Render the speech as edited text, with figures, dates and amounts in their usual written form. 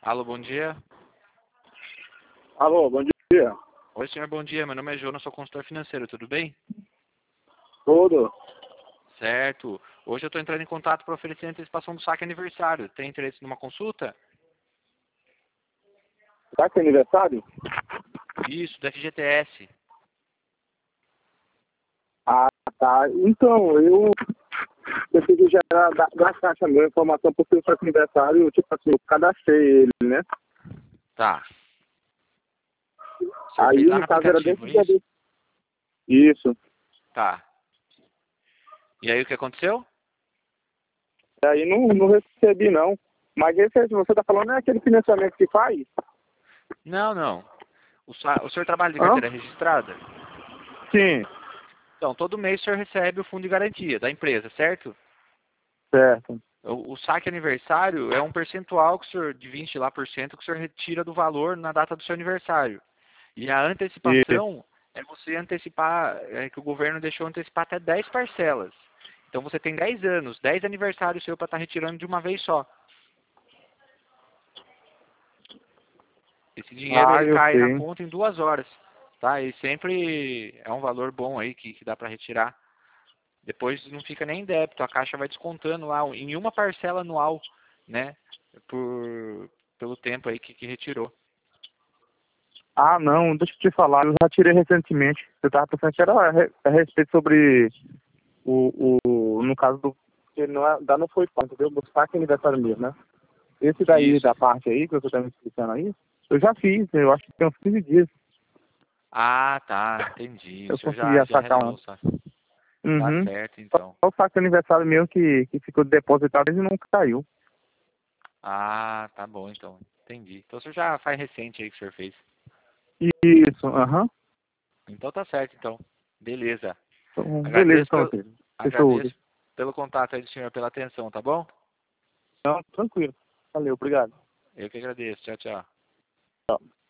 Alô, bom dia. Alô, bom dia. Oi, senhor, bom dia. Meu nome é Jonas, sou consultor financeiro, tudo bem? Tudo. Certo. Hoje eu estou entrando em contato para oferecer a antecipação do saque aniversário. Tem interesse numa consulta? Tá que é aniversário? Isso, do FGTS. Ah, tá. Então, eu preciso gerar da caixa mesmo informação porque o seu aniversário, tipo assim, eu cadastrei ele, né? Tá. O senhor Aí, fez lá no no caso, era aplicativo, dentro é do... isso? Isso. Tá. E aí o que aconteceu? Aí não recebi, não. Mas esse que você tá falando é aquele financiamento que faz? Não, não. O senhor trabalha de Hã? carteira registrada? Sim. Então, todo mês o senhor recebe o fundo de garantia da empresa, certo? Certo. O saque aniversário é um percentual que o senhor, de 20 lá por cento, que o senhor retira do valor na data do seu aniversário. E a Isso. antecipação é você antecipar, é que o governo deixou antecipar até 10 parcelas. Então você tem 10 anos, 10 aniversários seu para estar retirando de uma vez só. Esse dinheiro Ah, ele eu cai na sei. conta em 2 horas, tá? E sempre é um valor bom aí que dá para retirar. Depois não fica nem em débito, a Caixa vai descontando lá em uma parcela anual, né? Pelo tempo aí que retirou. Ah, não, deixa eu te falar, eu já tirei recentemente. Eu tava pensando que era a respeito sobre no caso do, que não, ainda não foi pago, entendeu? Do saque aniversário mesmo, né? Esse daí, Isso. da parte aí, que você tá me explicando aí, eu já fiz, eu acho que tem uns 15 dias. Ah, tá, entendi. O Eu senhor consegui já sacar um. realizou, sabe? Tá Uhum. certo, Só então. o saque aniversário mesmo que ficou depositado e não caiu. Ah, tá bom, então. Entendi. Então o senhor já faz recente aí que o senhor fez. Isso, aham. Então tá certo, então. Beleza. Então, beleza, Agradeço então, pelo, filho. Fechou. agradeço pelo contato aí do senhor, pela atenção, tá bom? Não, tranquilo. Valeu, obrigado. Eu que agradeço. Tchau, tchau. Tchau.